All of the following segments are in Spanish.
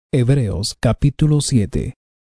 Hebreos capítulo 7.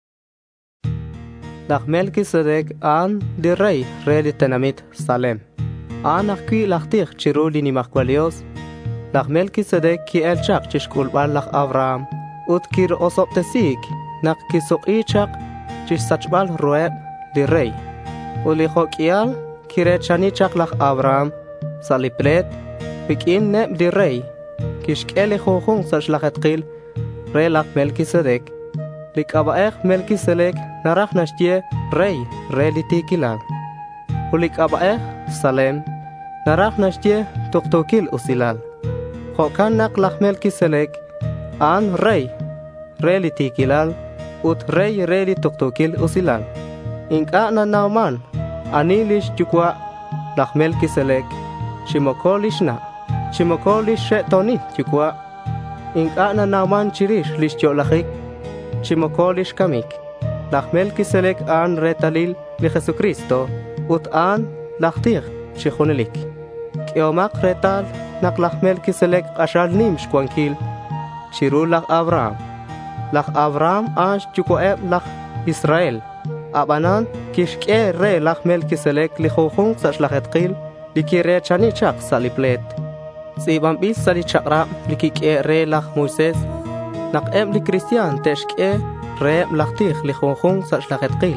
Nach Melchizedek an di rey di tenamit Salem. An akwi lachtir chiru li ni marqualios. Nach Melchizedek ki el chak chishkul bal lach Abraham. Ut kir osoptesik nach kisok ichak chish sachbal roeb di rey. Uli hokial kire chanichak lach Abraham saliplet bikin neb di rey. Kishkele hohung sachlachet qil rey lach Melchizedek. Likabaech Melchizedek narach nashtie rey litikilan. Ulikabaech Salem narach nashtie toktokil usilal. Hokan nak lach Melchizedek an rey litikilal ut rey litoktokil usilal. Inka na nauman anilish chukwa lach Melchizedek shimokolish na shimokolish shetoni chukwa. Inka na nauman chirish lish lachik Chimokolish kamik. Lach Melchizedek an retalil li Jesucristo ut an lachtir chichunelik. Kiomak retal nak lach Melchizedek ashal nim shkwankil chiru lach Abraham. Lach Abraham an chukoeb lach Israel. Abanan kishke re lach Melchizedek li chuchung sachlachet qil li kire chanichak saliplet. Sibam bil salichakra li kike re lach Moises. Nak li Christian teshke re lachtir li khonkhong sachlachet qil.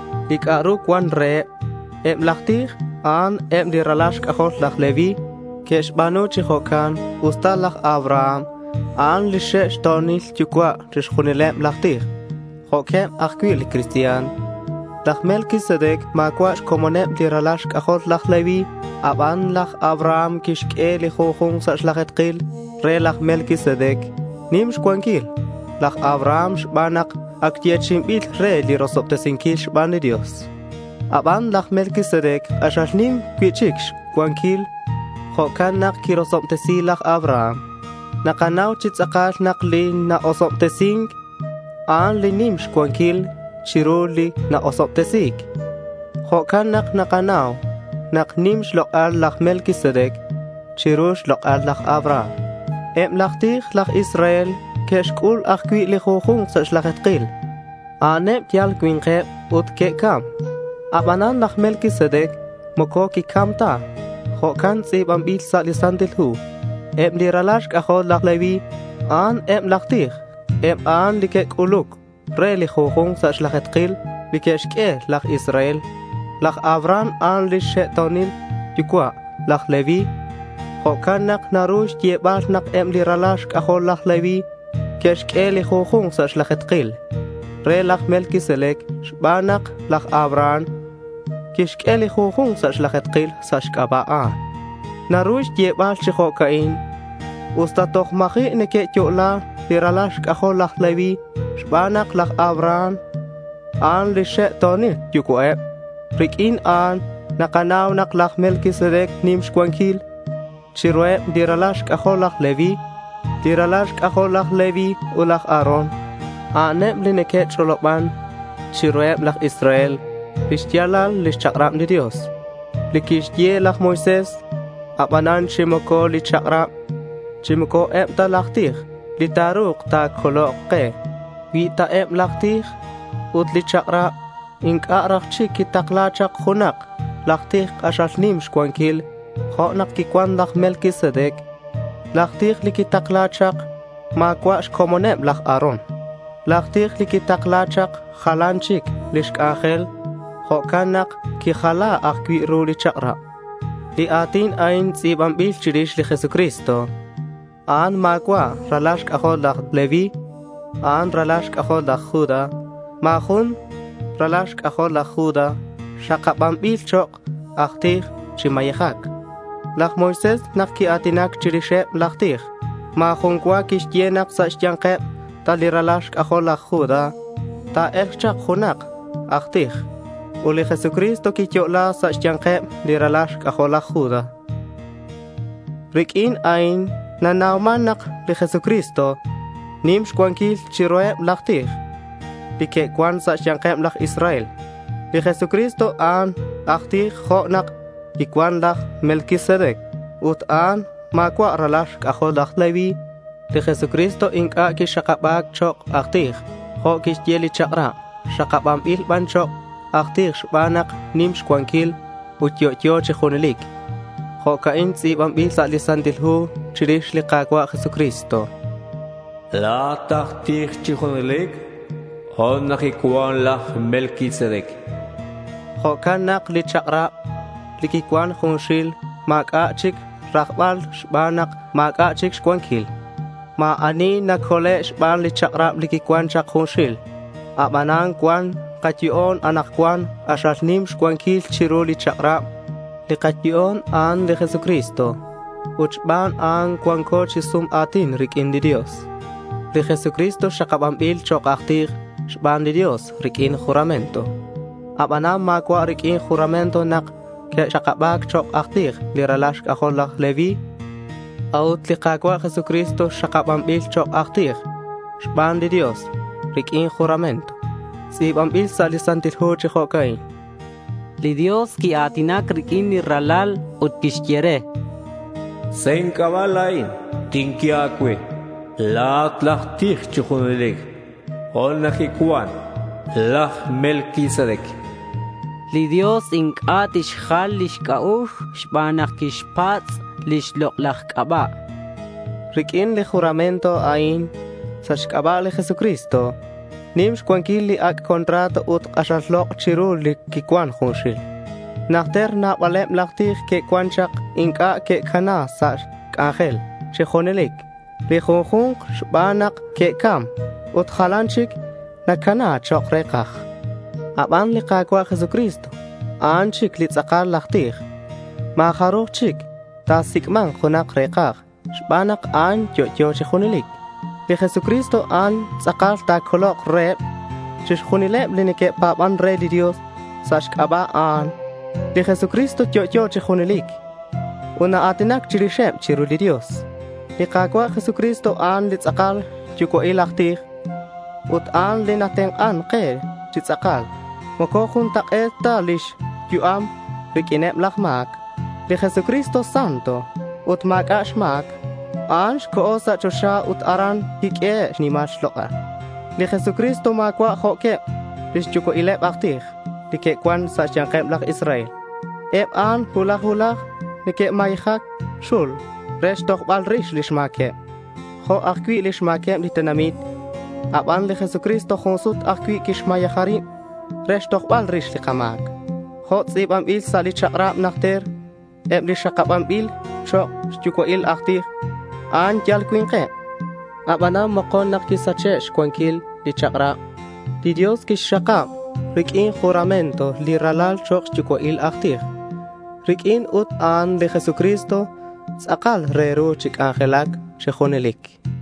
Likaru kwan re lachtir an di ralash kahot lach Levi keshbanu chihokan usta lach Abraham an li shesh tonil chukwa tishkhunilem lachtir. Hokem akwi li Christian. Lach Melchizedek makwash komonem di ralash kahot lach Levi aban lach Abraham kishke li khonkhong sachlachet qil re lach Melchizedek. Nims kwankil lach Abraham shbanak aktiachim bil re li rosoptesinkil shban Dios. Aban lach Melchizedek ashashnim kwichik kwankil hokan nak kirosoptesi lach Abraham. Nakanaw chitsakal nak li na osoptesink an li nims kwankil chiru li na osoptesik. Hokan nak nakanaw nak nims lokal lach Melchizedek chirush lokal lach Abraham. Lachtir lach Israel keshkul akwi li chuchung sachlachet qil. Anep tial kwinqeb ut ke kam. Abanan lach Melchizedek moko ki kam ta. Hokan tsib ambil sa lisandil hu. Li ralash kahod lach Levi an lachtir. An li kek uluk. Re li chuchung sachlachet qil li keshke lach Israel. Lach Avran an li shetonil yukwa lach Levi. Hokan nak narush tiebal nak li ralash kahol lach Levi keshke li chuchung sachlachet qil. Re lach Melchizedek shbanak lach Abraham keshke li chuchung sachlachet qil sashkabaa. Narush tiebal chihokain usta toch machi neke chola li ralash kahol lach Levi shbanak lach Abraham an li shetoni yukoeb. Rikin an nakanaw nak lach Melchizedek nim shkwankil Chirueb diralash kahol Levi, diralash kahol Levi ulach Aaron. Anem li neket choloban, chirueb lach Israel, lishtialal lishchakrab ni Dios. Likishtie lach Moises, abanan chimoko lichakrab, chimoko ta lachtir, litaruk ta koloke, vita lachtir, ut lichakrab, inkarach chikitaklachak hunak, lachtir ashashnim shkwankil, Honak kikwan lach Melchizedek, lachtir likitaklachak, makwash komoneb lach Aaron. Lachtir likitaklachak, halanchik, lishkachel, hokanak kichala akwi ru lichakra. Li atin ain tzibambil chirish li Jesucristo. An makwa ralash kahod lach Levi, an ralash kahod lach Juda, mahun ralash kahod lach Juda, shakabambil chok, achtir chimayechak. Lach Moises nak ki atinak chirishep lachtir. Ma junkwa kishtienak sa shtiankep ta liralash kahol lach Juda. Ta elchak junak achtir. Uli Jesucristo ki tiola sa shtiankep liralash kahol lach Juda. Rikin ain na naumanak li Jesucristo nim shkwankil chiroeb lachtir. Like kwan sa shtiankep lach Israel. Li Jesucristo an achtir chonak ikwan lach Melchizedek ut an makwa ralash kahol lach Levi Li Jesucristo inka ki shakabak chok aktig. Ho kish yeli chakra. Shakabam il ban chok aktig shbanak nim shkwankil. Utyo chihunelik. Ho kain tzibam il sa lisantilhu chirish li kagwa Jesucristo. La taktig chihunelik. Hon nakikuan lach Melquisedec. Ho kanak li chakra. Likikwan hunshil. Makachik rakbal shbanak makachik shkwankil. Ma ani nakole shban li chakra likikwan chak hunshil. Abanang kwan katyon anak kwan ashalnim shkwankil chiru li chakra. Li katyon an li Jesucristo. Uchban an kwanko chisum atin rikin di Dios. Li Jesucristo shakabambil chok aktig shban di Dios rikin juramento. Abanam makwa rikin juramento nak ke shakabak chok aktig li ralash kaholach Levi. Aut li kagwa Jesucristo shakabambil chok aktig shban di Dios rikin juramento. Sibambil sa lisantilhu chihokay. Li Dios ki atinak rikin ni ralal ut kishkiere. Sen kabalain tinkiakwe. La tlachtig chihunelik. Hon nakikuan lach Melquisedec. Li Dios inkat ishchal lishkaush shbanak kishpatz lishlok kaba. Rikin li juramento ain sa shkaba li Jesucristo. Nim shkwankil li ak kontrato ut kashalok chiru li kikwan hunshil. Nakter na walem laktig ke kwanchak inka ke kana sa kangel chihunelik. Li junjung shbanak ke kam ut halanchik na kana chok rekach. Aban li kagwa Jesucristo. Anchik li tzakal laktig. Maharuch chik ta sikman kunak rekach. Shbanak an yo chihunelik. Li Jesucristo an tzakal ta kolok rep. Chishunilep li nike papan re di Dios. Sashkaba an. Li Jesucristo yo chihunelik. Una atinak chirishep chiru di Dios. Li kagwa Jesucristo an li tzakal yuko ilaktig. Ut an li nateng an ke chitzakal. Mokokun tak eta lish yuam rikinep lakmak. Li Jesucristo santo. Ut mak ashmak. Ansh koosa chosha ut aran hike nimash loka. Li Jesucristo makwa hoke lish yuko ilep aktig. Li ke kwan sa siyangkep lak Israel. Ep an hulak li ke mayhak shul. Resh tokbal rish lish make. Ho akwi lish make li tanamit. Aban li Jesucristo khonsut akwi kishmayahari. Resh tokbal rish li kamak. Ho tzibam il sa li chakrab nakter. Eb li shakabam il chok shtuko il aktig. An jal kwinke. Abanam makon nakisache shkwankil li chakrab. Di Dios kishakab. Rikin juramento li ralal chok shtuko il aktig. Rikin ut an li Jesucristo. Tzakal reru chik angelak chihunelik.